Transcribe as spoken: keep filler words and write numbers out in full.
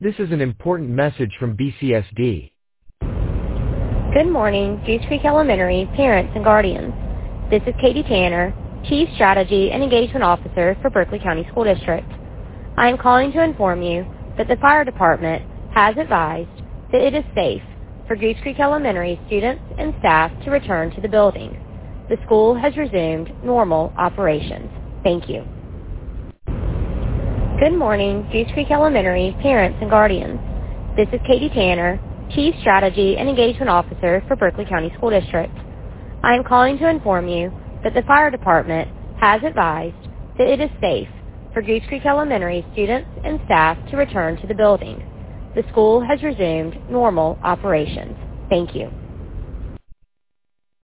This is an important message from B C S D. Good morning, Goose Creek Elementary parents and guardians. This is Katie Tanner, Chief Strategy and Engagement Officer for Berkeley County School District. I am calling to inform you that the fire department has advised that it is safe for Goose Creek Elementary students and staff to return to the building. The school has resumed normal operations. Thank you. Good morning, Goose Creek Elementary parents and guardians. This is Katie Tanner, Chief Strategy and Engagement Officer for Berkeley County School District. I am calling to inform you that the fire department has advised that it is safe for Goose Creek Elementary students and staff to return to the building. The school has resumed normal operations. Thank you.